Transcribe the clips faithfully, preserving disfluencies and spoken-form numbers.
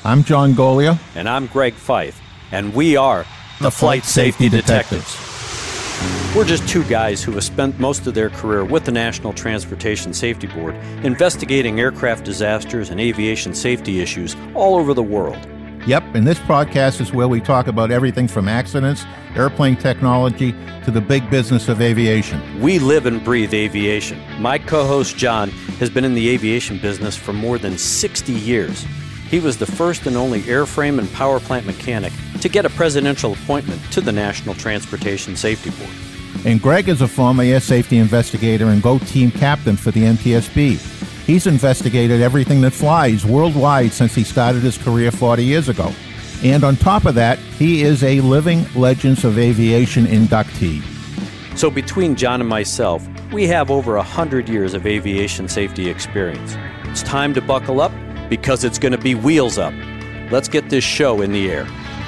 I'm John Golia. And I'm Greg Fife. And we are the, the Flight Safety, Safety Detectives. Detectives. We're just two guys who have spent most of their career with the National Transportation Safety Board investigating aircraft disasters and aviation safety issues all over the world. Yep, and this podcast is where we talk about everything from accidents, airplane technology, to the big business of aviation. We live and breathe aviation. My co-host John has been in the aviation business for more than sixty years. He was the first and only airframe and power plant mechanic to get a presidential appointment to the National Transportation Safety Board. And Greg is a former air safety investigator and GO team captain for the N T S B. He's investigated everything that flies worldwide since he started his career forty years ago. And on top of that, he is a Living Legends of Aviation inductee. So between John and myself, we have over one hundred years of aviation safety experience. It's time to buckle up because it's going to be wheels up. Let's get this show in the air.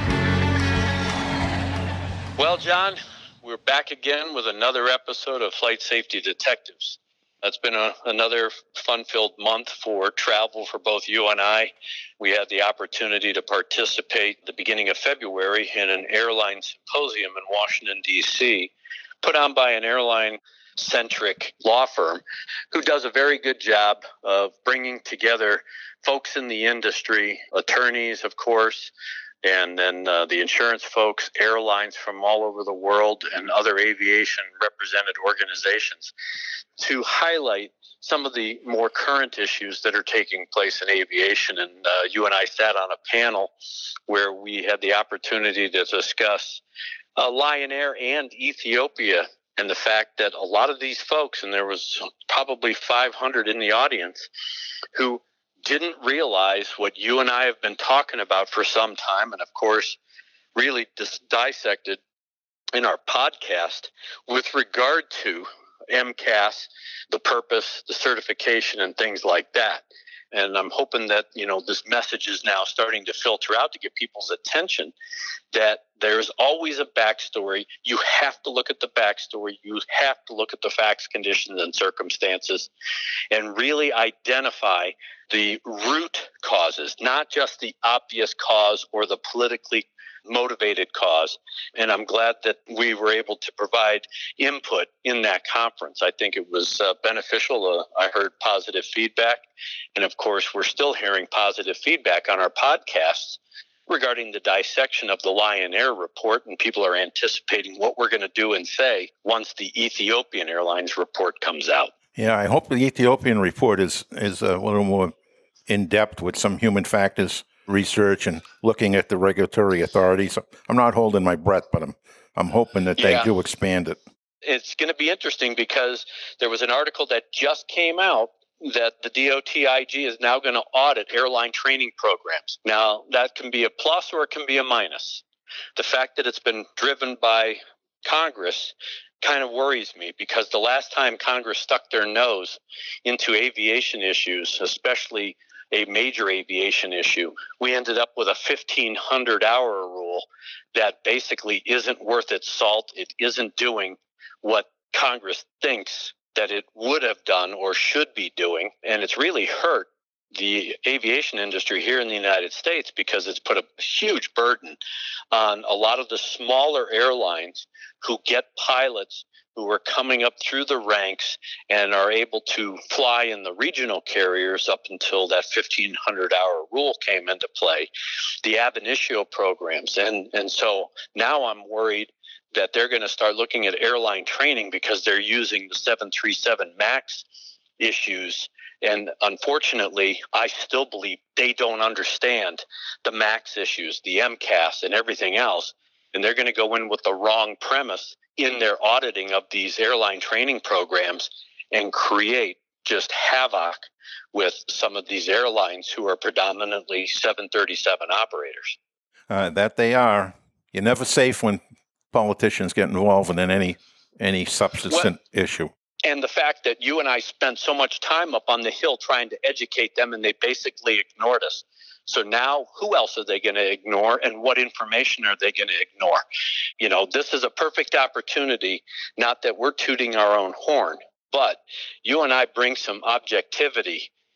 Well, John, we're back again with another episode of Flight Safety Detectives. It's been a, another fun-filled month for travel for both you and I. We had the opportunity to participate at the beginning of February in an airline symposium in Washington, D C, put on by an airline-centric law firm who does a very good job of bringing together folks in the industry, attorneys, of course, and then uh, the insurance folks, airlines from all over the world, and other aviation represented organizations to highlight some of the more current issues that are taking place in aviation. And uh, you and I sat on a panel where we had the opportunity to discuss uh, Lion Air and Ethiopia and the fact that a lot of these folks, and there was probably five hundred in the audience, who didn't realize what you and I have been talking about for some time, and of course, really dis- dissected in our podcast with regard to M C A S, the purpose, the certification, and things like that. And I'm hoping that, you know, this message is now starting to filter out to get people's attention that there's always a backstory. You have to look at the backstory. You have to look at the facts, conditions, and circumstances and really identify the root causes, not just the obvious cause or the politically motivated cause. And I'm glad that we were able to provide input in that conference. I think it was uh, beneficial. Uh, I heard positive feedback. And of course, we're still hearing positive feedback on our podcasts regarding the dissection of the Lion Air report. And people are anticipating what we're going to do and say once the Ethiopian Airlines report comes out. Yeah, I hope the Ethiopian report is, is a little more in-depth with some human factors research and looking at the regulatory authorities. I'm not holding my breath, but I'm I'm hoping that yeah. they do expand it. It's going to be interesting because there was an article that just came out that the D O T I G is now going to audit airline training programs. Now, that can be a plus or it can be a minus. The fact that it's been driven by Congress kind of worries me because the last time Congress stuck their nose into aviation issues, especially a major aviation issue, we ended up with a fifteen hundred hour rule that basically isn't worth its salt. It isn't doing what Congress thinks that it would have done or should be doing. And it's really hurt the aviation industry here in the United States because it's put a huge burden on a lot of the smaller airlines who get pilots who are coming up through the ranks and are able to fly in the regional carriers up until that fifteen hundred hour rule came into play, the ab initio programs. And, and so now I'm worried that they're going to start looking at airline training because they're using the seven thirty-seven MAX issues. And unfortunately, I still believe they don't understand the MAX issues, the M C A S, and everything else. And they're going to go in with the wrong premise in their auditing of these airline training programs and create just havoc with some of these airlines who are predominantly seven thirty-seven operators. Uh, that they are. You're never safe when politicians get involved in any any substantive well, issue. And the fact that you and I spent so much time up on the Hill trying to educate them and they basically ignored us. So now who else are they going to ignore and what information are they going to ignore? You know, this is a perfect opportunity, not that we're tooting our own horn, but you and I bring some objectivity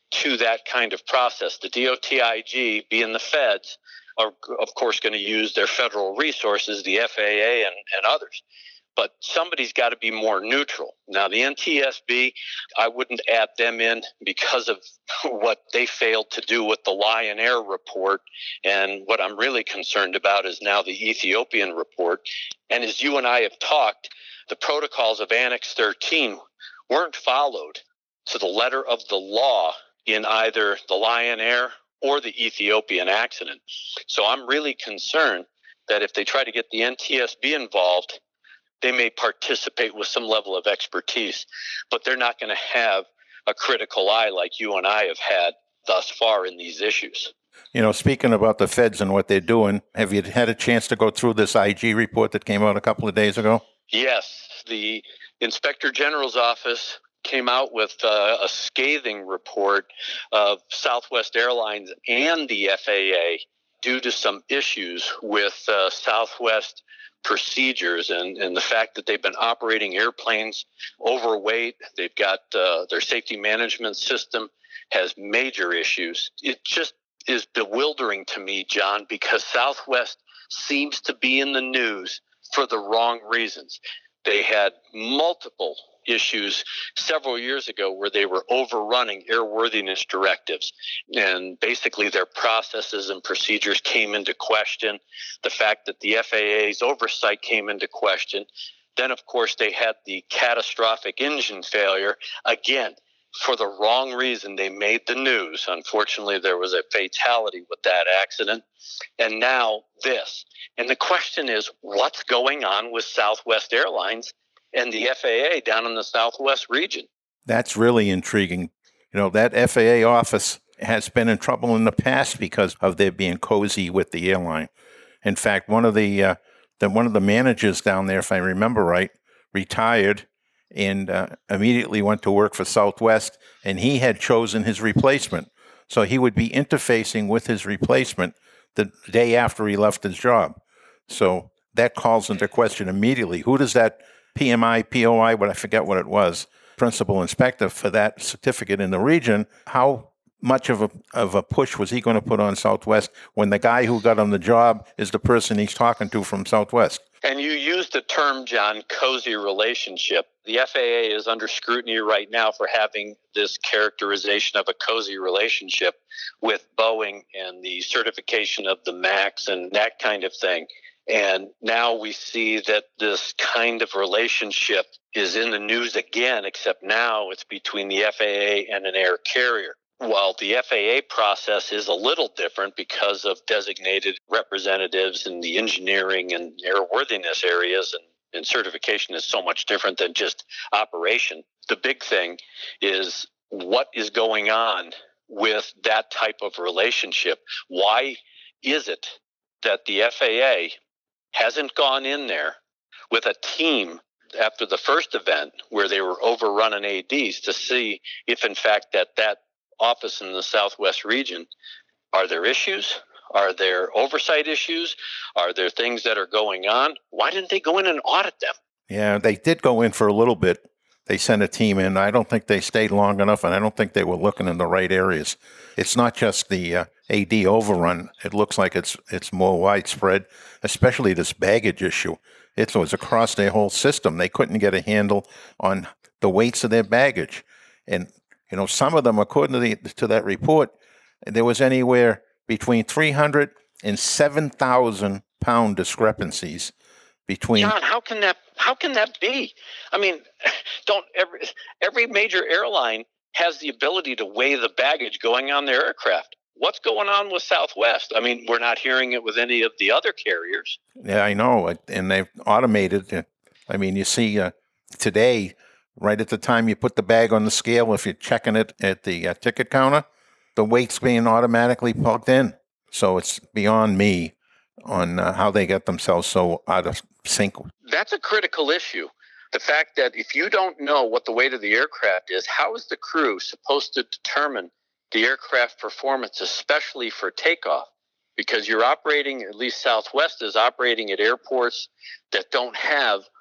to that kind of process. The D O T I G, being the feds, are, of course, going to use their federal resources, the F A A and, and others. But somebody's got to be more neutral. Now, the N T S B, I wouldn't add them in because of what they failed to do with the Lion Air report. And what I'm really concerned about is now the Ethiopian report. And as you and I have talked, the protocols of Annex thirteen weren't followed to the letter of the law in either the Lion Air or the Ethiopian accident. So I'm really concerned that if they try to get the N T S B involved, they may participate with some level of expertise, but they're not going to have a critical eye like you and I have had thus far in these issues. You know, speaking about the feds and what they're doing, have you had a chance to go through this I G report that came out a couple of days ago? Yes, the Inspector General's office came out with uh, a scathing report of Southwest Airlines and the F A A due to some issues with uh, Southwest procedures and, and the fact that they've been operating airplanes overweight. They've got uh, their safety management system has major issues. It just is bewildering to me, John, because Southwest seems to be in the news for the wrong reasons. They had multiple issues several years ago where they were overrunning airworthiness directives, and basically their processes and procedures came into question. The fact that the F A A's oversight came into question. Then, of course, they had the catastrophic engine failure. Again, for the wrong reason, they made the news. Unfortunately, there was a fatality with that accident. And now this. And the question is, what's going on with Southwest Airlines and the F A A down in the Southwest region? That's really intriguing. You know, that F A A office has been in trouble in the past because of their being cozy with the airline. In fact, one of the, uh, the one of the managers down there, if I remember right, retired and uh, immediately went to work for Southwest, and he had chosen his replacement. So he would be interfacing with his replacement the day after he left his job. So that calls into question immediately, who does that P M I, P O I, what I forget what it was, principal inspector for that certificate in the region, how much of a of a push was he going to put on Southwest when the guy who got him the job is the person he's talking to from Southwest? And you used the term, John, cozy relationship. The F A A is under scrutiny right now for having this characterization of a cozy relationship with Boeing and the certification of the MAX and that kind of thing. And now we see that this kind of relationship is in the news again, except now it's between the F A A and an air carrier. While the F A A process is a little different because of designated representatives in the engineering and airworthiness areas, and, and certification is so much different than just operation. The big thing is what is going on with that type of relationship. Why is it that the F A A hasn't gone in there with a team after the first event where they were overrunning A Ds to see if, in fact, that that office in the Southwest region, are there issues? Are there oversight issues? Are there things that are going on? Why didn't they go in and audit them? Yeah, they did go in for a little bit. They sent a team in. I don't think they stayed long enough, and I don't think they were looking in the right areas. It's not just the uh, A D overrun. It looks like it's it's more widespread, especially this baggage issue. It was across their whole system. They couldn't get a handle on the weights of their baggage. And you know, some of them, according to, the, to that report, there was anywhere between three hundred and seven thousand pound discrepancies between. John, how can that how can that be? I mean, don't every every major airline has the ability to weigh the baggage going on their aircraft. What's going on with Southwest? I mean, we're not hearing it with any of the other carriers. Yeah, I know, and they've automated. I mean, you see uh, today. Right at the time you put the bag on the scale, if you're checking it at the uh, ticket counter, the weight's being automatically plugged in. So it's beyond me on uh, how they get themselves so out of sync. That's a critical issue. The fact that if you don't know what the weight of the aircraft is, how is the crew supposed to determine the aircraft performance, especially for takeoff? Because you're operating, at least Southwest is operating at airports that don't have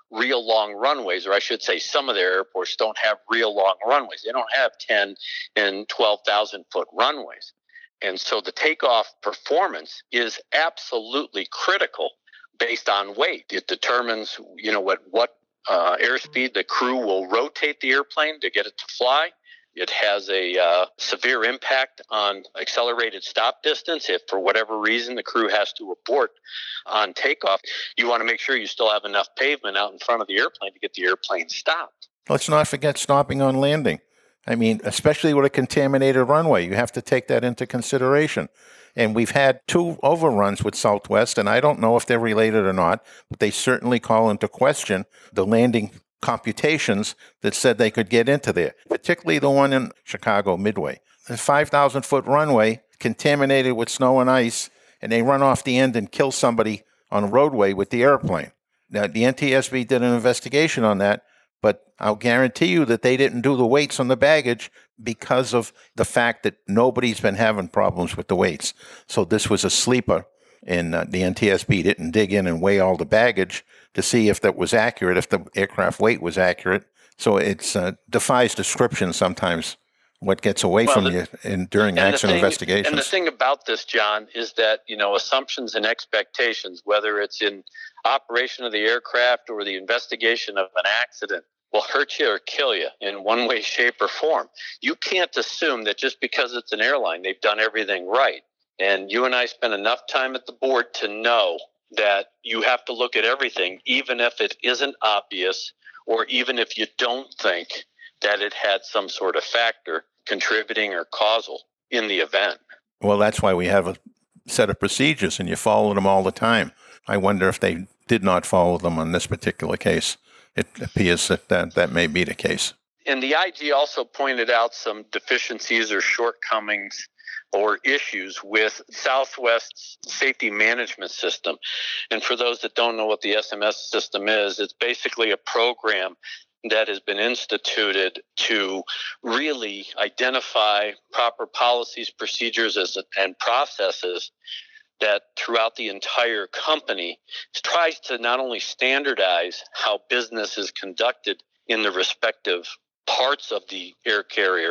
real long runways, or I should say some of their airports don't have real long runways. They don't have ten and twelve thousand foot runways. And so the takeoff performance is absolutely critical based on weight. It determines, you know, what, what uh, airspeed the crew will rotate the airplane to get it to fly. It has a uh, severe impact on accelerated stop distance. If for whatever reason the crew has to abort on takeoff, you want to make sure you still have enough pavement out in front of the airplane to get the airplane stopped. Let's not forget stopping on landing. I mean, especially with a contaminated runway, you have to take that into consideration. And we've had two overruns with Southwest, and I don't know if they're related or not, but they certainly call into question the landing computations that said they could get into there, particularly the one in Chicago Midway. The five thousand foot runway contaminated with snow and ice, and they run off the end and kill somebody on a roadway with the airplane. Now, the N T S B did an investigation on that, but I'll guarantee you that they didn't do the weights on the baggage because of the fact that nobody's been having problems with the weights. So this was a sleeper, and uh, the N T S B didn't dig in and weigh all the baggage to see if that was accurate, if the aircraft weight was accurate. So it uh, defies description sometimes what gets away well, from the, you in, during accident thing, investigations. And the thing about this, John, is that, you know, assumptions and expectations, whether it's in operation of the aircraft or the investigation of an accident, will hurt you or kill you in one way, shape, or form. You can't assume that just because it's an airline, they've done everything right. And you and I spent enough time at the board to know that you have to look at everything, even if it isn't obvious, or even if you don't think that it had some sort of factor contributing or causal in the event. Well, that's why we have a set of procedures, and you follow them all the time. I wonder if they did not follow them on this particular case. It appears that that, that may be the case. And the I G also pointed out some deficiencies or shortcomings or issues with Southwest's safety management system. And for those that don't know what the S M S system is, it's basically a program that has been instituted to really identify proper policies, procedures, and processes that throughout the entire company tries to not only standardize how business is conducted in the respective parts of the air carrier,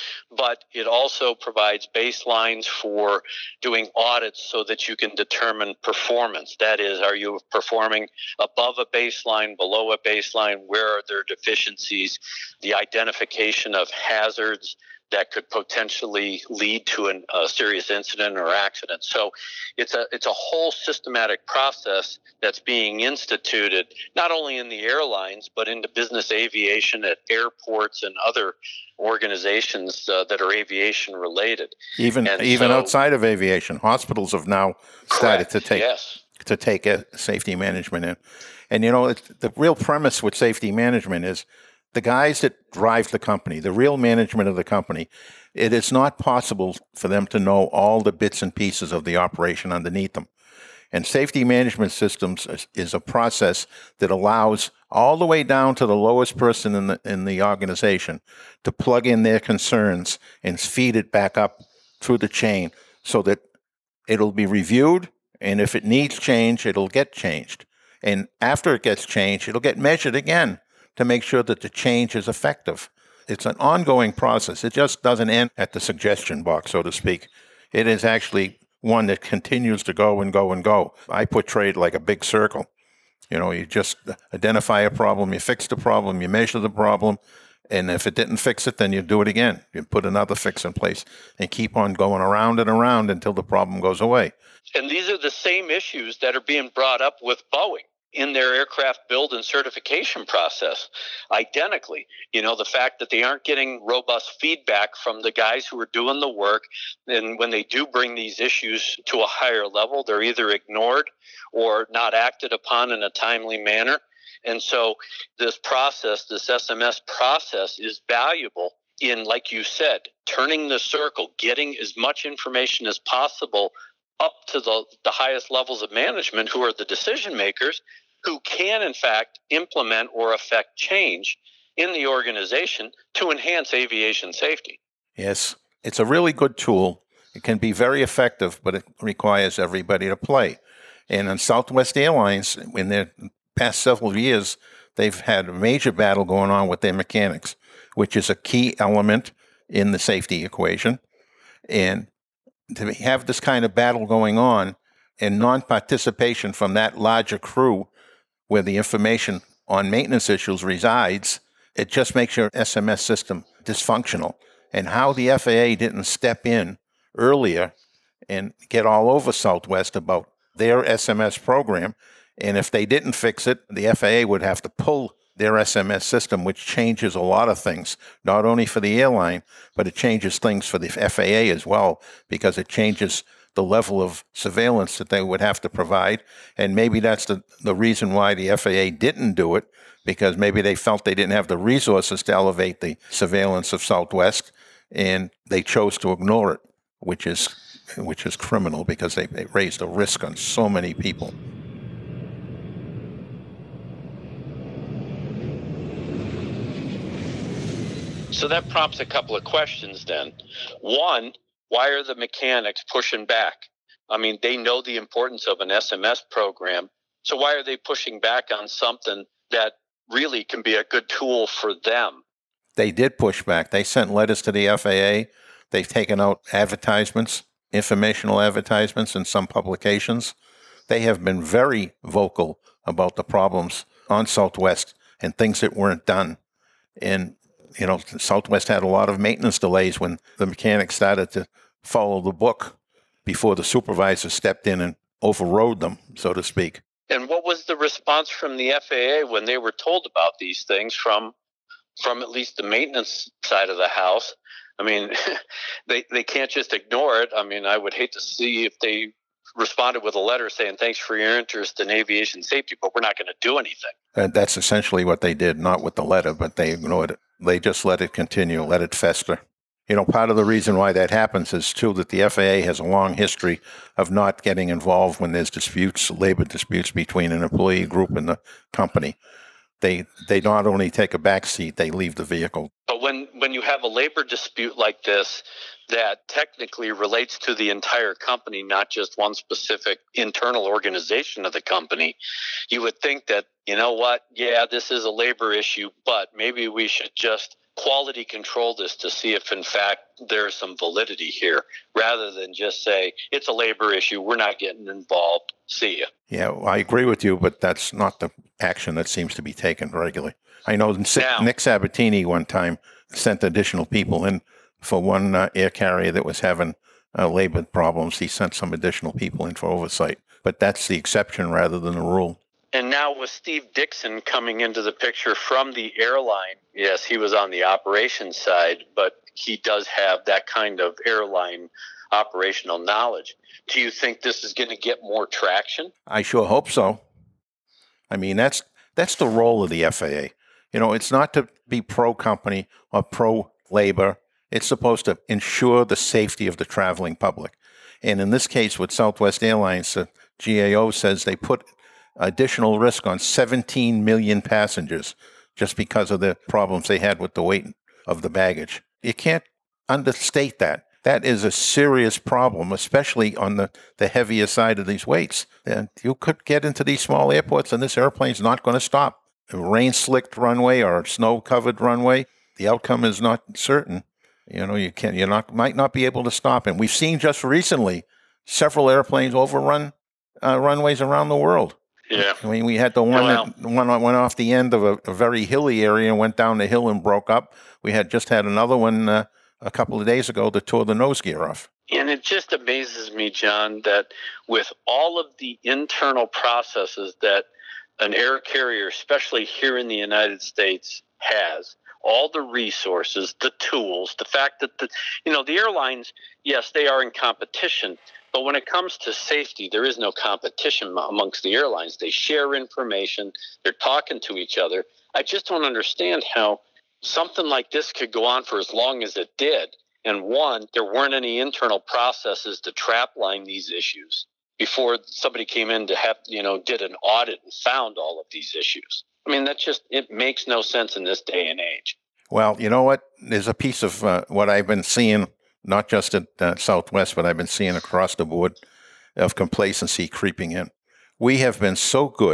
but it also provides baselines for doing audits so that you can determine performance. That is, are you performing above a baseline, below a baseline? Where are there deficiencies? The identification of hazards that could potentially lead to an, a serious incident or accident. So it's a it's a whole systematic process that's being instituted, not only in the airlines, but into business aviation at airports and other organizations uh, that are aviation related. Even and even so, outside of aviation, hospitals have now started correct, to take yes. to take a safety management in. And you know, it's, the real premise with safety management is the guys that drive the company, the real management of the company, it is not possible for them to know all the bits and pieces of the operation underneath them. And safety management systems is, is a process that allows all the way down to the lowest person in the in the organization to plug in their concerns and feed it back up through the chain so that it'll be reviewed, and if it needs change, it'll get changed. And after it gets changed, it'll get measured again to make sure that the change is effective. It's an ongoing process. It just doesn't end at the suggestion box, so to speak. It is actually one that continues to go and go and go. I portray it like a big circle. You know, you just identify a problem, you fix the problem, you measure the problem, and if it didn't fix it, then you do it again. You put another fix in place and keep on going around and around until the problem goes away. And these are the same issues that are being brought up with Boeing in their aircraft build and certification process, identically. You know, the fact that they aren't getting robust feedback from the guys who are doing the work, and when they do bring these issues to a higher level, they're either ignored or not acted upon in a timely manner. And so this process, this S M S process, is valuable in, like you said, turning the circle, getting as much information as possible up to the, the highest levels of management, who are the decision makers, who can, in fact, implement or affect change in the organization to enhance aviation safety. Yes, it's a really good tool. It can be very effective, but it requires everybody to play. And on Southwest Airlines, in their past several years, they've had a major battle going on with their mechanics, which is a key element in the safety equation. And to have this kind of battle going on and non-participation from that larger crew where the information on maintenance issues resides, it just makes your S M S system dysfunctional. And how the F A A didn't step in earlier and get all over Southwest about their S M S program, and if they didn't fix it, the F A A would have to pull their S M S system, which changes a lot of things, not only for the airline, but it changes things for the F A A as well, because it changes the level of surveillance that they would have to provide. And maybe that's the, the reason why the F A A didn't do it, because maybe they felt they didn't have the resources to elevate the surveillance of Southwest, and they chose to ignore it, which is which is criminal because they, they raised a risk on so many people. So that prompts a couple of questions then. One, why are the mechanics pushing back? I mean, they know the importance of an S M S program. So why are they pushing back on something that really can be a good tool for them? They did push back. They sent letters to the F A A. They've taken out advertisements, informational advertisements in some publications. They have been very vocal about the problems on Southwest and things that weren't done. And, you know, Southwest had a lot of maintenance delays when the mechanics started to follow the book before the supervisor stepped in and overrode them, so to speak. And what was the response from the F A A when they were told about these things from from at least the maintenance side of the house? I mean, they they can't just ignore it. I mean, I would hate to see if they responded with a letter saying, thanks for your interest in aviation safety, but we're not going to do anything. And that's essentially what they did, not with the letter, but they ignored it. They just let it continue, let it fester. You know, part of the reason why that happens is, too, that the F A A has a long history of not getting involved when there's disputes, labor disputes between an employee group and the company. They they not only take a back seat, they leave the vehicle. But when, when you have a labor dispute like this that technically relates to the entire company, not just one specific internal organization of the company, you would think that, you know what, yeah, this is a labor issue, but maybe we should just quality control this to see if, in fact, there's some validity here, rather than just say, it's a labor issue, we're not getting involved, see ya. Yeah, well, I agree with you, but that's not the action that seems to be taken regularly. I know Now, Nick Sabatini one time sent additional people in for one uh, air carrier that was having uh, labor problems. He sent some additional people in for oversight, but that's the exception rather than the rule. And now with Steve Dixon coming into the picture from the airline, yes, he was on the operations side, but he does have that kind of airline operational knowledge. Do you think this is going to get more traction? I sure hope so. I mean, that's that's the role of the F A A. You know, it's not to be pro-company or pro-labor. It's supposed to ensure the safety of the traveling public. And in this case with Southwest Airlines, the G A O says they put additional risk on seventeen million passengers just because of the problems they had with the weight of the baggage. You can't understate that. That is a serious problem, especially on the, the heavier side of these weights. And you could get into these small airports and this airplane's not going to stop. A rain-slicked runway or a snow-covered runway, the outcome is not certain. You know, you can you not might not be able to stop. And we've seen just recently several airplanes overrun uh, runways around the world. Yeah. I mean, we had the one Well, that one went off the end of a, a very hilly area and went down the hill and broke up. We had just had another one uh, a couple of days ago that tore the nose gear off. And it just amazes me, John, that with all of the internal processes that an air carrier, especially here in the United States, has, all the resources, the tools, the fact that the, you know, the airlines, yes, they are in competition, but when it comes to safety, there is no competition amongst the airlines. They share information. They're talking to each other. I just don't understand how something like this could go on for as long as it did. And one, there weren't any internal processes to trap line these issues before somebody came in to have, you know, did an audit and found all of these issues. I mean, that just, it makes no sense in this day and age. Well, you know what? There's a piece of uh, what I've been seeing, not just at uh, Southwest, but I've been seeing across the board of complacency creeping in. We have been so good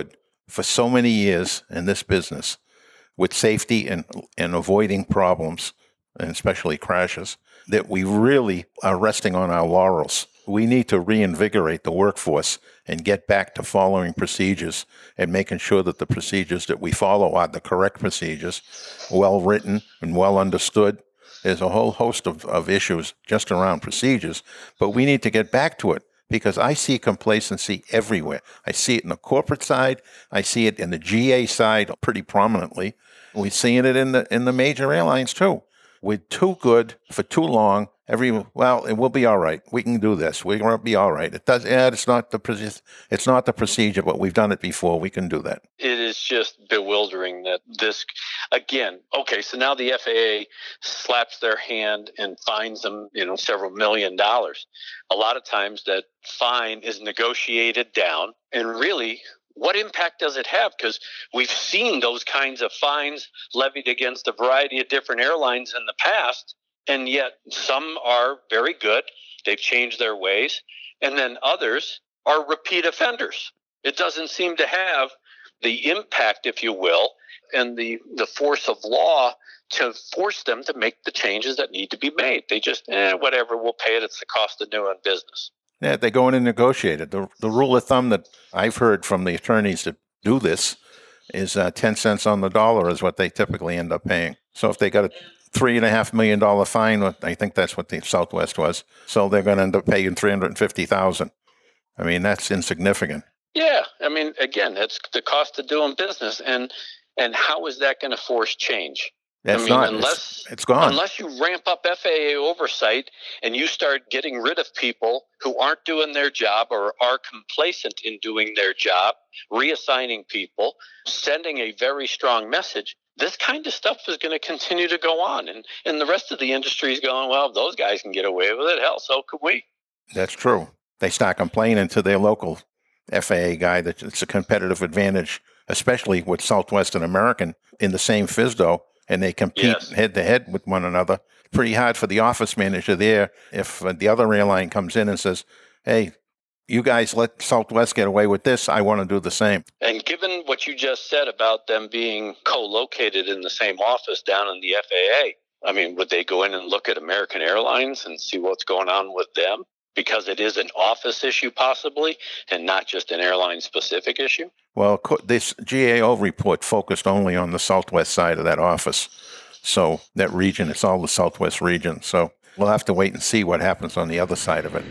for so many years in this business with safety and, and avoiding problems, and especially crashes, that we really are resting on our laurels. We need to reinvigorate the workforce and get back to following procedures and making sure that the procedures that we follow are the correct procedures, well written and well understood. There's a whole host of, of issues just around procedures, but we need to get back to it because I see complacency everywhere. I see it in the corporate side. I see it in the G A side pretty prominently. We're seeing it in the in the major airlines too. We're too good for too long. Every well, it will be all right. We can do this. We're going to be all right. It does. Yeah, it's not the it's not the procedure, but we've done it before. We can do that. It is just bewildering that this again. Okay, so now the F A A slaps their hand and fines them, you know, several million dollars. A lot of times that fine is negotiated down, and really, what impact does it have? Because we've seen those kinds of fines levied against a variety of different airlines in the past, and yet some are very good. They've changed their ways, and then others are repeat offenders. It doesn't seem to have the impact, if you will, and the, the force of law to force them to make the changes that need to be made. They just, eh, whatever, we'll pay it. It's the cost of doing business. Yeah, they go in and negotiate it. The, the rule of thumb that I've heard from the attorneys that do this is uh, ten cents on the dollar is what they typically end up paying. So if they got a three and a half million dollar fine, I think that's what the Southwest was. So they're going to end up paying three hundred fifty thousand dollars. I mean, that's insignificant. Yeah, I mean, again, that's the cost of doing business, and and how is that going to force change? That's I mean, not. unless it's, it's gone. Unless you ramp up F A A oversight and you start getting rid of people who aren't doing their job or are complacent in doing their job, reassigning people, sending a very strong message, this kind of stuff is going to continue to go on. And, and the rest of the industry is going, well, if those guys can get away with it, hell, so could we. That's true. They start complaining to their local F A A guy that it's a competitive advantage, especially with Southwest and American in the same F S D O. And they compete yes. head to head with one another. Pretty hard for the office manager there if uh, the other airline comes in and says, hey, you guys let Southwest get away with this. I want to do the same. And given what you just said about them being co-located in the same office down in the F A A, I mean, would they go in and look at American Airlines and see what's going on with them? Because it is an office issue possibly and not just an airline-specific issue? Well, this G A O report focused only on the Southwest side of that office. So that region, it's all the Southwest region. So we'll have to wait and see what happens on the other side of it.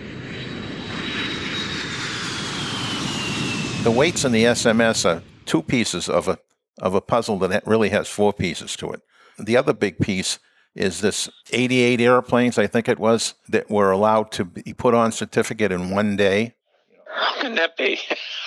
The weights in the S M S are two pieces of a of a puzzle that really has four pieces to it. The other big piece is this eighty-eight airplanes, I think it was, that were allowed to be put on certificate in one day. How can that be?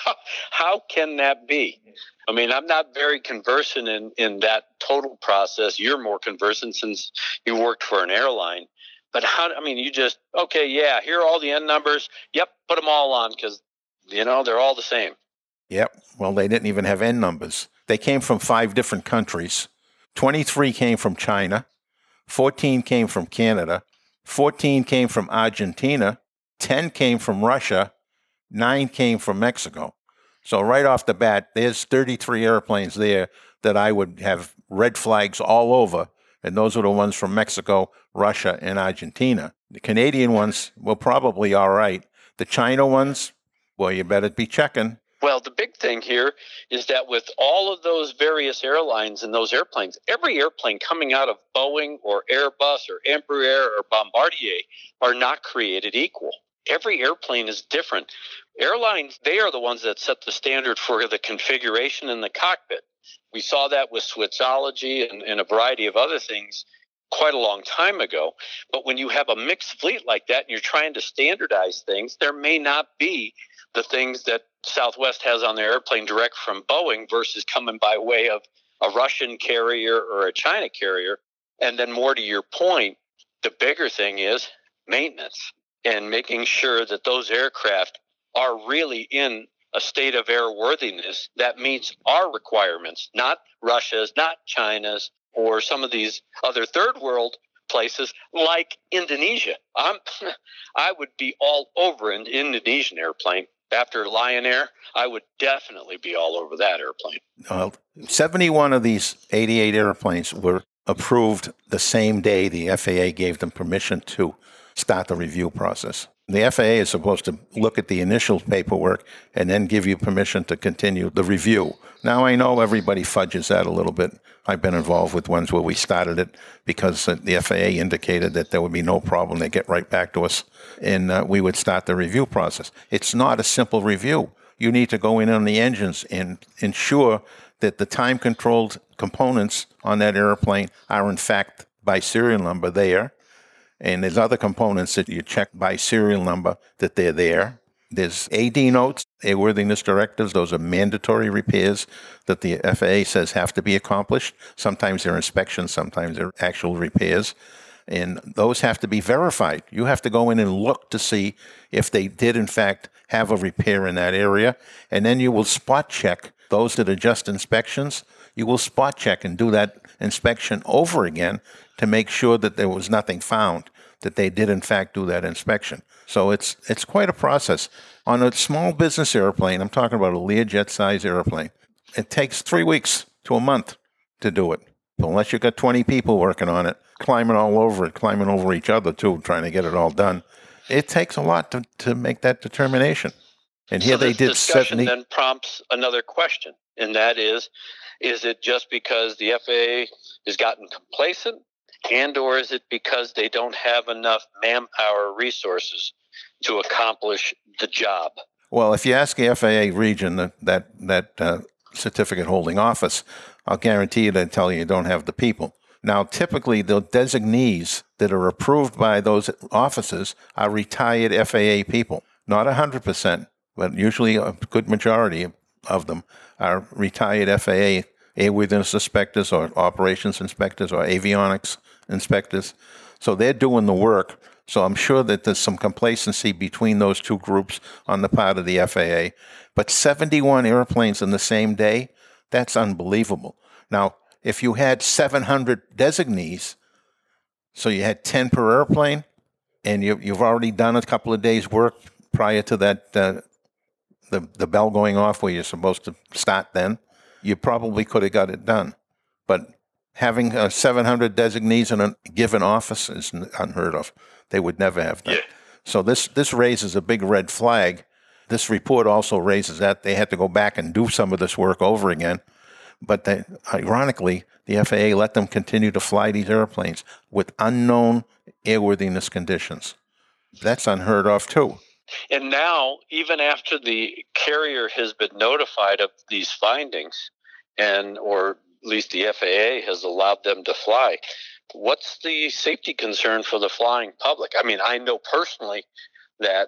How can that be? I mean, I'm not very conversant in, in that total process. You're more conversant since you worked for an airline. But how, I mean, you just, okay, yeah, here are all the N numbers. Yep, put them all on because, you know, they're all the same. Yep. Well, they didn't even have N numbers. They came from five different countries. twenty-three came from China. fourteen came from Canada. fourteen came from Argentina. ten came from Russia. nine came from Mexico. So right off the bat, there's thirty-three airplanes there that I would have red flags all over. And those are the ones from Mexico, Russia, and Argentina. The Canadian ones were probably all right. The China ones, well, you better be checking. Well, the big thing here is that with all of those various airlines and those airplanes, every airplane coming out of Boeing or Airbus or Embraer or Bombardier are not created equal. Every airplane is different. Airlines, they are the ones that set the standard for the configuration in the cockpit. We saw that with Swissology and, and a variety of other things quite a long time ago. But when you have a mixed fleet like that and you're trying to standardize things, there may not be the things that Southwest has on their airplane direct from Boeing versus coming by way of a Russian carrier or a China carrier. And then more to your point, the bigger thing is maintenance and making sure that those aircraft are really in a state of airworthiness that meets our requirements, not Russia's, not China's, or some of these other third world places like Indonesia. I'm, I would be all over an Indonesian airplane. after Lion Air, I would definitely be all over that airplane. Uh, seventy-one of these eighty-eight airplanes were approved the same day the F A A gave them permission to start the review process. The F A A is supposed to look at the initial paperwork and then give you permission to continue the review. Now, I know everybody fudges that a little bit. I've been involved with ones where we started it because the F A A indicated that there would be no problem. They get right back to us, and uh, we would start the review process. It's not a simple review. You need to go in on the engines and ensure that the time-controlled components on that airplane are, in fact, by serial number there. And there's other components that you check by serial number that they're there. There's A D notes, airworthiness directives. Those are mandatory repairs that the F A A says have to be accomplished. Sometimes they're inspections, sometimes they're actual repairs. And those have to be verified. You have to go in and look to see if they did, in fact, have a repair in that area. And then you will spot check those that are just inspections. You will spot check and do that inspection over again to make sure that there was nothing found, that they did, in fact, do that inspection. So it's it's quite a process. On a small business airplane, I'm talking about a Learjet-size airplane, it takes three weeks to a month to do it. Unless you've got twenty people working on it, climbing all over it, climbing over each other, too, trying to get it all done. It takes a lot to, to make that determination. And here so they this did discussion seventy. Then prompts another question, and that is, is it just because the F A A has gotten complacent, and or is it because they don't have enough manpower resources to accomplish the job? Well, if you ask the F A A region, that that, that uh, certificate holding office, I'll guarantee you they'll tell you you don't have the people. Now, typically, the designees that are approved by those offices are retired F A A people. Not one hundred percent, but usually a good majority of them are retired F A A airworthiness inspectors or operations inspectors or avionics inspectors. So they're doing the work. So I'm sure that there's some complacency between those two groups on the part of the F A A. But seventy-one airplanes in the same day, that's unbelievable. Now, if you had seven hundred designees, so you had ten per airplane, and you, you've already done a couple of days' work prior to that, uh, the, the bell going off where you're supposed to start then, you probably could have got it done. But having uh, seven hundred designees in a given office is unheard of. They would never have that. Yeah. So this, this raises a big red flag. This report also raises that they had to go back and do some of this work over again. But they, ironically, the F A A let them continue to fly these airplanes with unknown airworthiness conditions. That's unheard of, too. And now, even after the carrier has been notified of these findings, and or at least the F A A has allowed them to fly, what's the safety concern for the flying public? I mean, I know personally that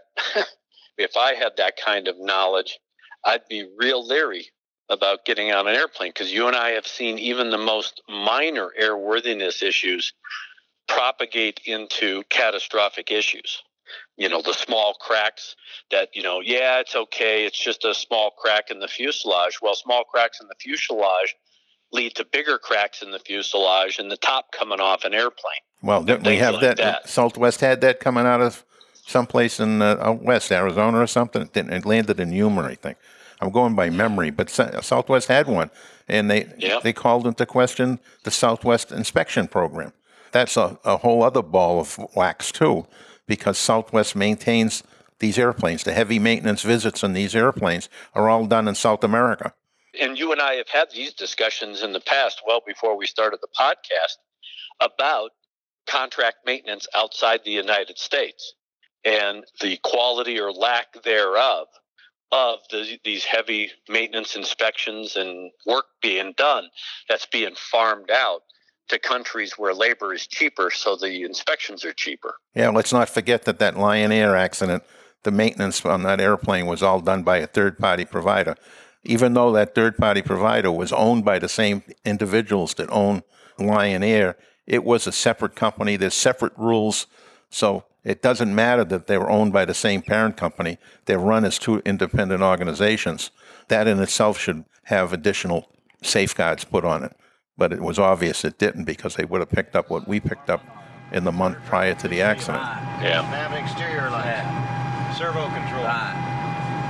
if I had that kind of knowledge, I'd be real leery about getting on an airplane, because you and I have seen even the most minor airworthiness issues propagate into catastrophic issues. You know, the small cracks that, you know, yeah, it's okay, it's just a small crack in the fuselage. Well, small cracks in the fuselage lead to bigger cracks in the fuselage and the top coming off an airplane. Well, didn't we have like that, that? Southwest had that coming out of someplace in uh, out west, Arizona or something. It, didn't, it landed in Yuma, I think. I'm going by memory, but Southwest had one, and they yep. they called into question the Southwest inspection program. That's a, a whole other ball of wax, too, because Southwest maintains these airplanes. The heavy maintenance visits on these airplanes are all done in South America. And you and I have had these discussions in the past, well before we started the podcast, about contract maintenance outside the United States and the quality or lack thereof of the, these heavy maintenance inspections and work being done that's being farmed out to countries where labor is cheaper, so the inspections are cheaper. Yeah, let's not forget that that Lion Air accident, the maintenance on that airplane was all done by a third-party provider. Even though that third-party provider was owned by the same individuals that own Lion Air, it was a separate company. There's separate rules, so it doesn't matter that they were owned by the same parent company. They're run as two independent organizations. That in itself should have additional safeguards put on it. But it was obvious it didn't, because they would have picked up what we picked up in the month prior to the accident. Yeah. Nav exterior lights. Servo control.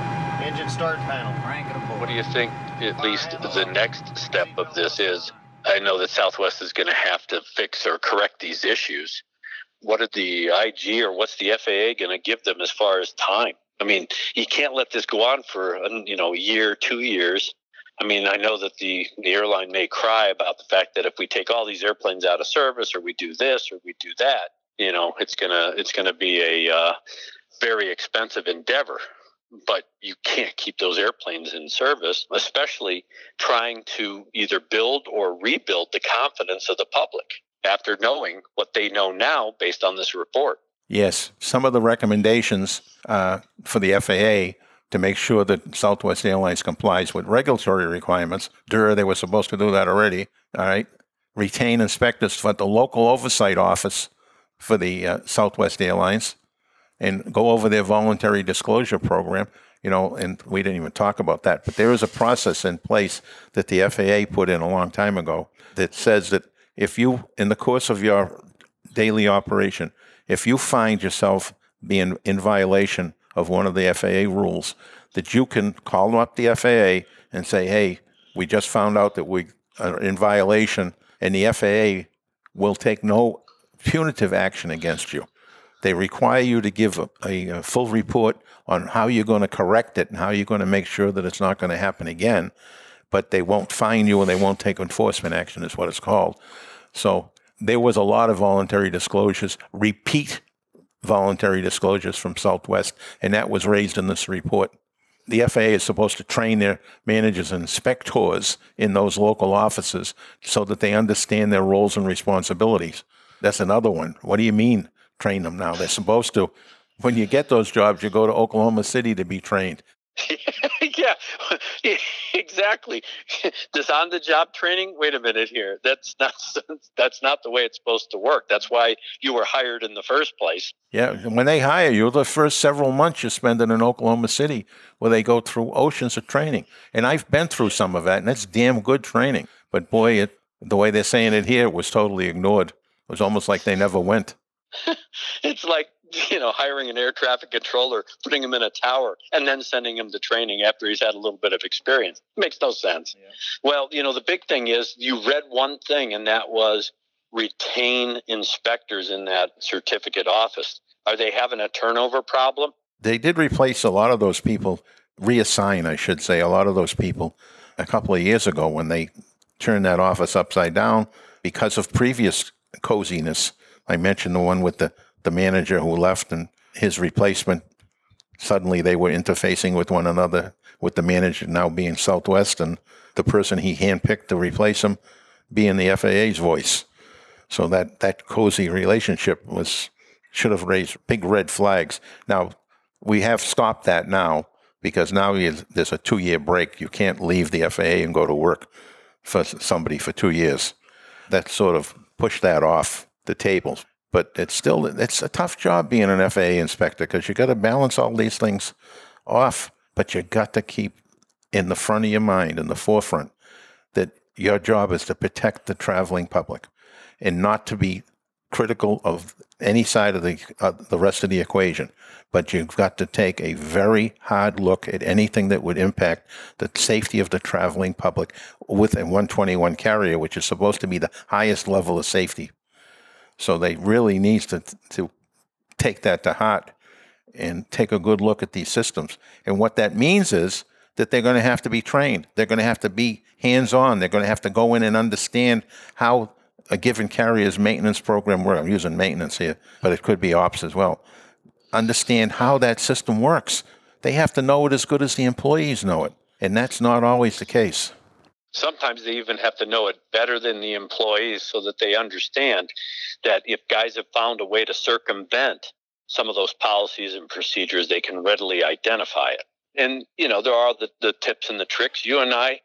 Engine start panel. What do you think at least the next step of this is? I know that Southwest is going to have to fix or correct these issues. What are the I G or what's the F A A going to give them as far as time? I mean, you can't let this go on for, you know, a year, two years. I mean, I know that the, the airline may cry about the fact that if we take all these airplanes out of service, or we do this, or we do that, you know, it's gonna it's gonna be a uh, very expensive endeavor. But you can't keep those airplanes in service, especially trying to either build or rebuild the confidence of the public after knowing what they know now based on this report. Yes, some of the recommendations uh, for the F A A to make sure that Southwest Airlines complies with regulatory requirements. Duh, they were supposed to do that already. All right. Retain inspectors for the local oversight office for the uh, Southwest Airlines and go over their voluntary disclosure program. You know, and we didn't even talk about that. But there is a process in place that the F A A put in a long time ago that says that if you, in the course of your daily operation, if you find yourself being in violation of one of the F A A rules, that you can call up the F A A and say, hey, we just found out that we are in violation, and the F A A will take no punitive action against you. They require you to give a, a, a full report on how you're going to correct it and how you're going to make sure that it's not going to happen again, but they won't fine you and they won't take enforcement action is what it's called. So there was a lot of voluntary disclosures, repeat voluntary disclosures from Southwest, and that was raised in this report. The F A A is supposed to train their managers and inspectors in those local offices so that they understand their roles and responsibilities. That's another one. What do you mean, train them now? They're supposed to. When you get those jobs, you go to Oklahoma City to be trained. Yeah, exactly. This on-the-job training. Wait a minute here. That's not that's not the way it's supposed to work. That's why you were hired in the first place. Yeah, when they hire you, the first several months you spend in Oklahoma City, where they go through oceans of training. And I've been through some of that, and it's damn good training. But boy, it, the way they're saying it here was totally ignored. It was almost like they never went. It's like, you know, hiring an air traffic controller, putting him in a tower, and then sending him to training after he's had a little bit of experience. It makes no sense. Yeah. Well, you know, the big thing is you read one thing, and that was retain inspectors in that certificate office. Are they having a turnover problem? They did replace a lot of those people, reassign, I should say, a lot of those people a couple of years ago when they turned that office upside down because of previous coziness. I mentioned the one with the, the manager who left and his replacement. Suddenly they were interfacing with one another, with the manager now being Southwest and the person he handpicked to replace him being the F A A's voice. So that, that cozy relationship was should have raised big red flags. Now, we have stopped that now because now there's a two-year break. You can't leave the F A A and go to work for somebody for two years. That sort of pushed that off the table. But it's still, it's a tough job being an F A A inspector because you got to balance all these things off, but you got to keep in the front of your mind, in the forefront, that your job is to protect the traveling public and not to be critical of any side of the uh, the rest of the equation. But you've got to take a very hard look at anything that would impact the safety of the traveling public with a one twenty-one carrier, which is supposed to be the highest level of safety. So they really need to to take that to heart and take a good look at these systems. And what that means is that they're going to have to be trained. They're going to have to be hands-on. They're going to have to go in and understand how a given carrier's maintenance program works. I'm using maintenance here, but it could be ops as well. Understand how that system works. They have to know it as good as the employees know it, and that's not always the case. Sometimes they even have to know it better than the employees so that they understand that if guys have found a way to circumvent some of those policies and procedures, they can readily identify it. And, you know, there are the, the tips and the tricks. You and I,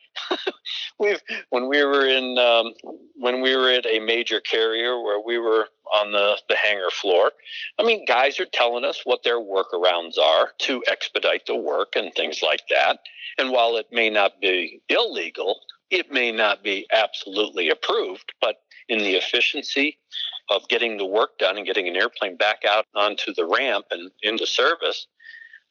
we've when we were in um, when we were at a major carrier where we were on the, the hangar floor, I mean, guys are telling us what their workarounds are to expedite the work and things like that. And while it may not be illegal, it may not be absolutely approved, but in the efficiency of getting the work done and getting an airplane back out onto the ramp and into service,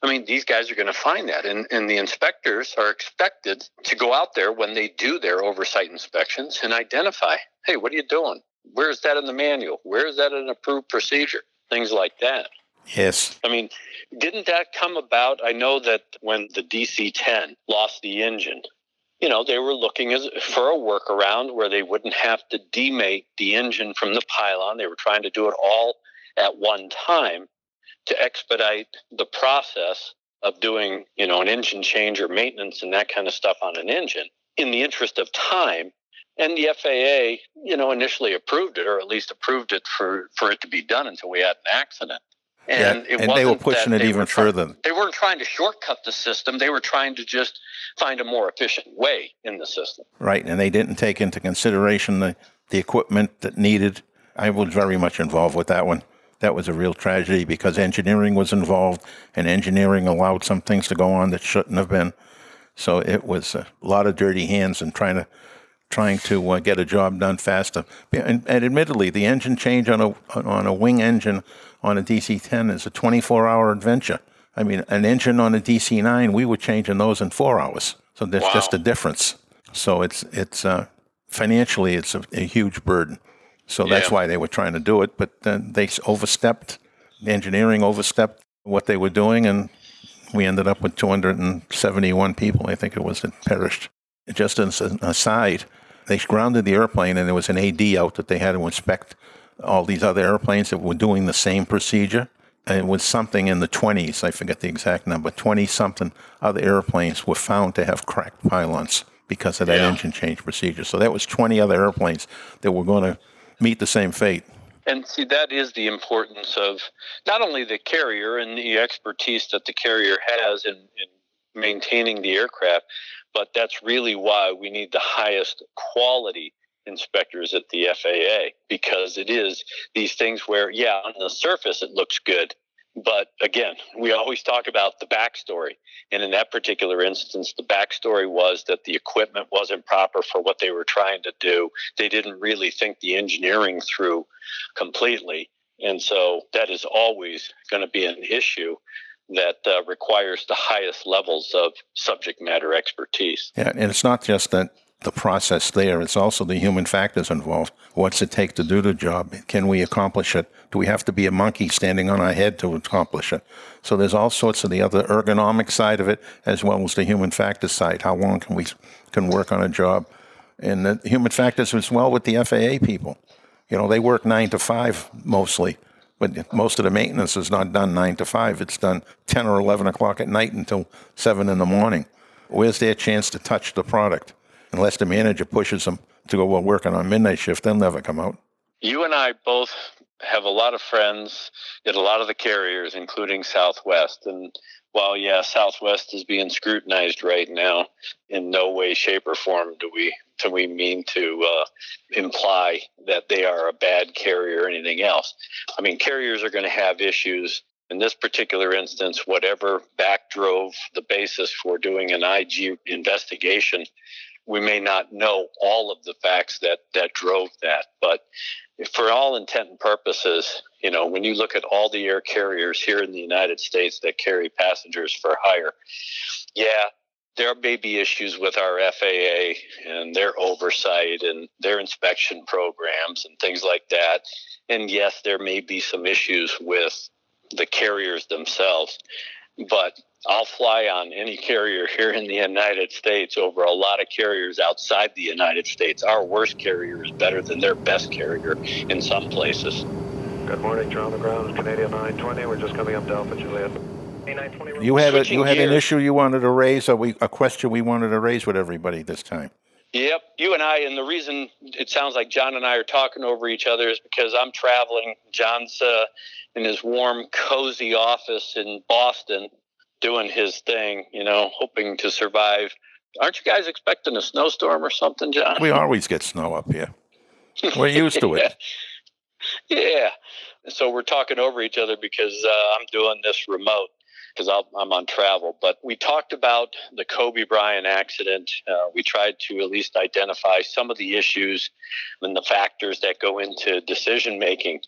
I mean, these guys are going to find that. And, and the inspectors are expected to go out there when they do their oversight inspections and identify, hey, what are you doing? Where's that in the manual? Where is that an approved procedure? Things like that. Yes. I mean, didn't that come about? I know that when the D C ten lost the engine, you know, they were looking as, for a workaround where they wouldn't have to demate the engine from the pylon. They were trying to do it all at one time to expedite the process of doing, you know, an engine change or maintenance and that kind of stuff on an engine in the interest of time. And the F A A, you know, initially approved it, or at least approved it for, for it to be done until we had an accident. And, yeah, it and they were wasn't pushing that it they even were try- further. They weren't trying to shortcut the system. They were trying to just find a more efficient way in the system. Right, and they didn't take into consideration the, the equipment that needed. I was very much involved with that one. That was a real tragedy because engineering was involved, and engineering allowed some things to go on that shouldn't have been. So it was a lot of dirty hands and trying to trying to uh, get a job done faster. And, and admittedly, the engine change on a on a wing engine on a D C ten is a twenty-four hour adventure. I mean, an engine on a D C nine, we were changing those in four hours. So there's Wow. just a difference. So it's it's uh, financially it's a, a huge burden. So that's Yeah. why they were trying to do it, but uh, they overstepped. Engineering overstepped what they were doing, and we ended up with two hundred seventy-one people, I think it was, that perished. Just as an aside, they grounded the airplane, and there was an A D out that they had to inspect all these other airplanes that were doing the same procedure. And it was something in the twenties, I forget the exact number, twenty-something other airplanes were found to have cracked pylons because of that Yeah. engine change procedure. So that was twenty other airplanes that were going to meet the same fate. And see, that is the importance of not only the carrier and the expertise that the carrier has in, in maintaining the aircraft, but that's really why we need the highest quality inspectors at the F A A, because it is these things where, yeah, on the surface it looks good. But again, we always talk about the backstory. And in that particular instance, the backstory was that the equipment wasn't proper for what they were trying to do. They didn't really think the engineering through completely. And so that is always going to be an issue that uh, requires the highest levels of subject matter expertise. Yeah, and it's not just that the process there, it's also the human factors involved. What's it take to do the job? Can we accomplish it? Do we have to be a monkey standing on our head to accomplish it? So there's all sorts of the other ergonomic side of it, as well as the human factors side. How long can we can work on a job? And the human factors as well with the F A A people. You know, they work nine to five mostly, but most of the maintenance is not done nine to five. It's done ten or eleven o'clock at night until seven in the morning. Where's their chance to touch the product? Unless the manager pushes them to go well, working on midnight shift, they'll never come out. You and I both have a lot of friends at a lot of the carriers, including Southwest. And while, yeah, Southwest is being scrutinized right now, in no way, shape, or form do we do we mean to uh, imply that they are a bad carrier or anything else. I mean, carriers are going to have issues. In this particular instance, whatever backdrove the basis for doing an I G investigation, we may not know all of the facts that, that drove that. But for all intent and purposes, you know, when you look at all the air carriers here in the United States that carry passengers for hire, yeah, there may be issues with our F A A and their oversight and their inspection programs and things like that. And yes, there may be some issues with the carriers themselves, but I'll fly on any carrier here in the United States over a lot of carriers outside the United States. Our worst carrier is better than their best carrier in some places. Good morning, you're on the ground. It's Canadian nine twenty. We're just coming up to Alpha Juliet. nine twenty. You had a, Switching you had an gears. issue you wanted to raise, or we, a question we wanted to raise with everybody this time. Yep, you and I, and the reason it sounds like John and I are talking over each other is because I'm traveling. John's uh, in his warm, cozy office in Boston doing his thing, you know, hoping to survive. Aren't you guys expecting a snowstorm or something, John? We always get snow up here. We're used to it. Yeah. yeah. So we're talking over each other because uh, I'm doing this remote because I'm on travel. But we talked about the Kobe Bryant accident. Uh, we tried to at least identify some of the issues and the factors that go into decision making.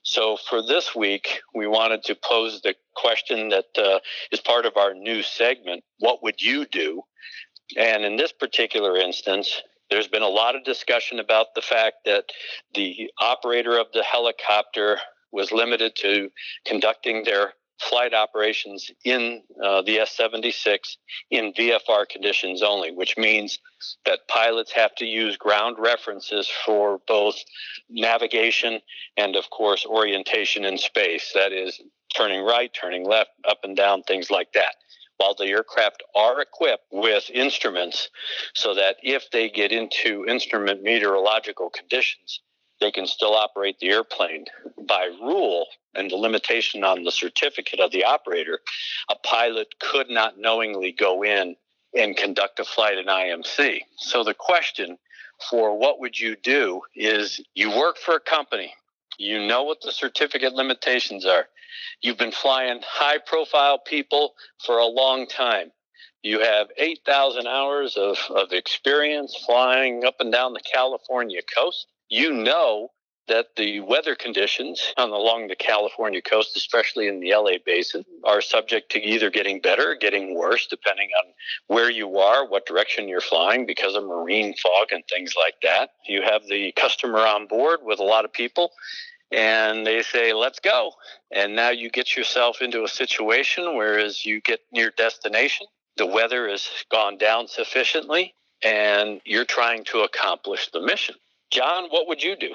So for this week, we wanted to pose the question that uh, is part of our new segment, what would you do? And in this particular instance, there's been a lot of discussion about the fact that the operator of the helicopter was limited to conducting their flight operations in uh, the S seventy-six in V F R conditions only, which means that pilots have to use ground references for both navigation and, of course, orientation in space. That is, turning right, turning left, up and down, things like that. While the aircraft are equipped with instruments so that if they get into instrument meteorological conditions, they can still operate the airplane. By rule and the limitation on the certificate of the operator, a pilot could not knowingly go in and conduct a flight in I M C. So the question for what would you do is, you work for a company, you know what the certificate limitations are. You've been flying high-profile people for a long time. You have eight thousand hours of, of experience flying up and down the California coast. You know that the weather conditions on along the California coast, especially in the L A basin, are subject to either getting better or getting worse, depending on where you are, what direction you're flying, because of marine fog and things like that. You have the customer on board with a lot of people, and they say, let's go. And now you get yourself into a situation where as you get near destination, the weather has gone down sufficiently, and you're trying to accomplish the mission. John, what would you do?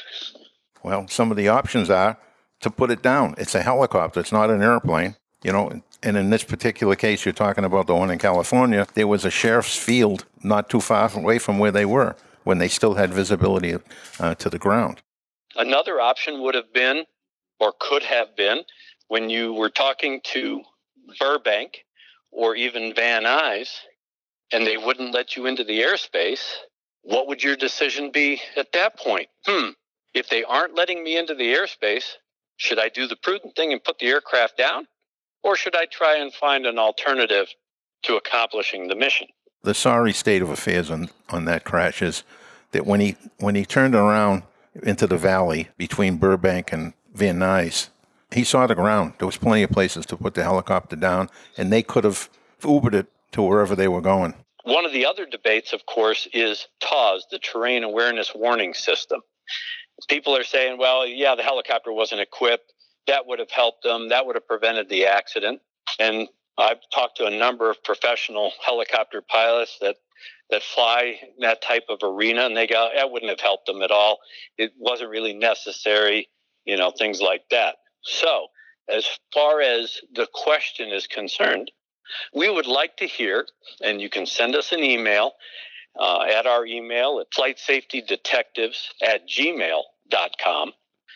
Well, some of the options are to put it down. It's a helicopter. It's not an airplane. You know, and in this particular case, you're talking about the one in California, there was a sheriff's field not too far away from where they were when they still had visibility uh, to the ground. Another option would have been, or could have been, when you were talking to Burbank or even Van Nuys, and they wouldn't let you into the airspace, what would your decision be at that point? Hmm, if they aren't letting me into the airspace, should I do the prudent thing and put the aircraft down? Or should I try and find an alternative to accomplishing the mission? The sorry state of affairs on, on that crash is that when he when he turned around into the valley between Burbank and Van Nuys, he saw the ground. There was plenty of places to put the helicopter down, and they could have Ubered it to wherever they were going. One of the other debates, of course, is T A W S, the Terrain Awareness Warning System. People are saying, well, yeah, the helicopter wasn't equipped. That would have helped them. That would have prevented the accident. And I've talked to a number of professional helicopter pilots that, that fly in that type of arena, and they go, that wouldn't have helped them at all. It wasn't really necessary, you know, things like that. So as far as the question is concerned, we would like to hear, and you can send us an email uh, at our email at flight safety detectives at gmail dot com,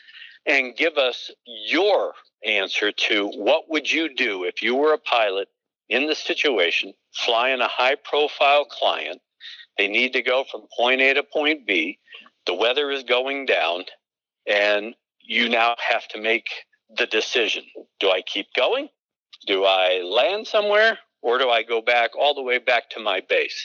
and give us your answer to what would you do if you were a pilot in the situation, flying a high-profile client. They need to go from point A to point B. The weather is going down, and you now have to make the decision. Do I keep going? Do I land somewhere, or do I go back all the way back to my base?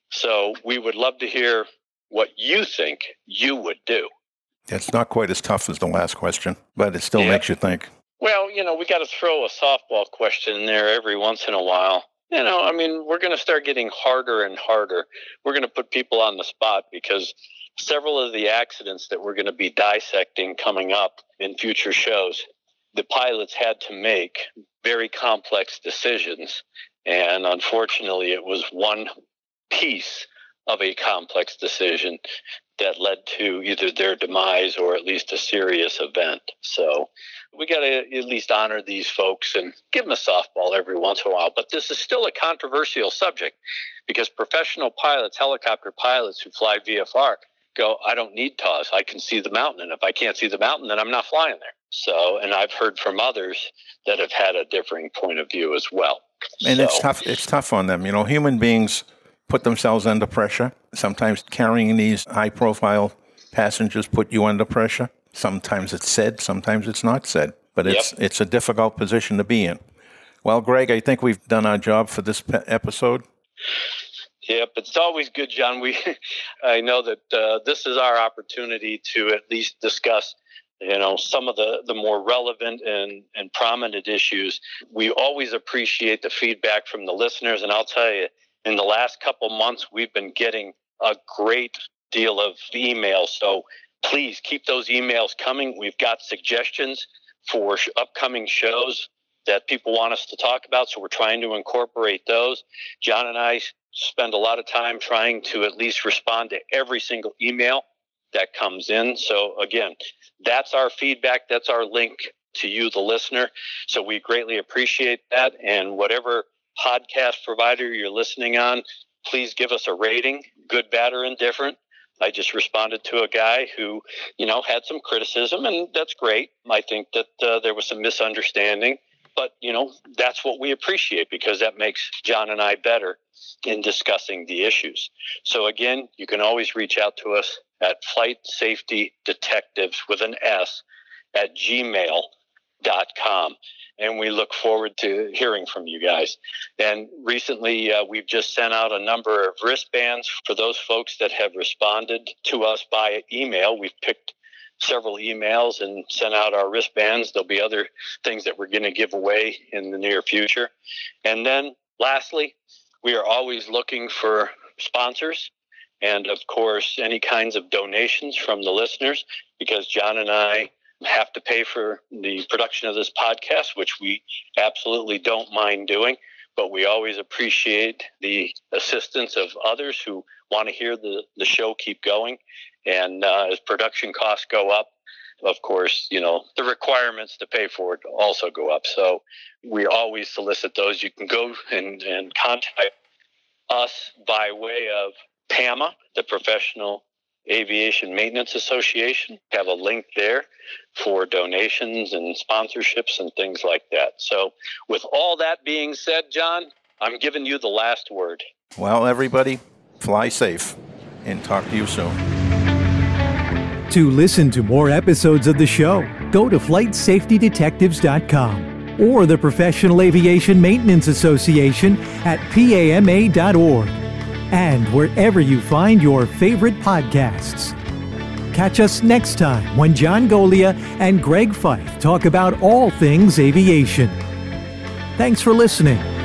So we would love to hear what you think you would do. It's not quite as tough as the last question, but it still Yeah. makes you think. Well, you know, we got to throw a softball question in there every once in a while. You know, I mean, we're going to start getting harder and harder. We're going to put people on the spot because several of the accidents that we're going to be dissecting coming up in future shows, the pilots had to make very complex decisions. And unfortunately, it was one piece of a complex decision that led to either their demise or at least a serious event. So we got to at least honor these folks and give them a softball every once in a while. But this is still a controversial subject because professional pilots, helicopter pilots who fly V F R go, I don't need T A W S. I can see the mountain. And if I can't see the mountain, then I'm not flying there. So, and I've heard from others that have had a differing point of view as well. And so, it's tough. It's tough on them. You know, human beings put themselves under pressure. Sometimes carrying these high-profile passengers put you under pressure. Sometimes it's said, sometimes it's not said. But it's Yep. it's a difficult position to be in. Well, Greg, I think we've done our job for this pe- episode. Yep, it's always good, John. We, I know that uh, this is our opportunity to at least discuss you know, some of the, the more relevant and, and prominent issues. We always appreciate the feedback from the listeners. And I'll tell you, in the last couple months, we've been getting a great deal of emails. So please keep those emails coming. We've got suggestions for sh- upcoming shows that people want us to talk about. So we're trying to incorporate those. John and I spend a lot of time trying to at least respond to every single email that comes in. So again, that's our feedback. That's our link to you, the listener. So we greatly appreciate that. And whatever podcast provider you're listening on, please give us a rating, good, bad, or indifferent. I just responded to a guy who, you know, had some criticism, and that's great. I think that uh, there was some misunderstanding, but, you know, that's what we appreciate because that makes John and I better in discussing the issues. So again, you can always reach out to us at Flight Safety Detectives with an S at gmail dot com. And we look forward to hearing from you guys. And recently, uh, we've just sent out a number of wristbands for those folks that have responded to us by email. We've picked several emails and sent out our wristbands. There'll be other things that we're going to give away in the near future. And then lastly, we are always looking for sponsors and, of course, any kinds of donations from the listeners, because John and I have to pay for the production of this podcast, which we absolutely don't mind doing, but we always appreciate the assistance of others who want to hear the, the show keep going. And uh, as production costs go up, of course, you know, the requirements to pay for it also go up. So we always solicit those. You can go and, and contact us by way of P A M A, the Professional Aviation Maintenance Association. Have a link there for donations and sponsorships and things like that. So with all that being said, John, I'm giving you the last word. Well, everybody, fly safe and talk to you soon. To listen to more episodes of the show, go to flight safety detectives dot com or the Professional Aviation Maintenance Association at P A M A dot org and wherever you find your favorite podcasts. Catch us next time when John Golia and Greg Fife talk about all things aviation. Thanks for listening.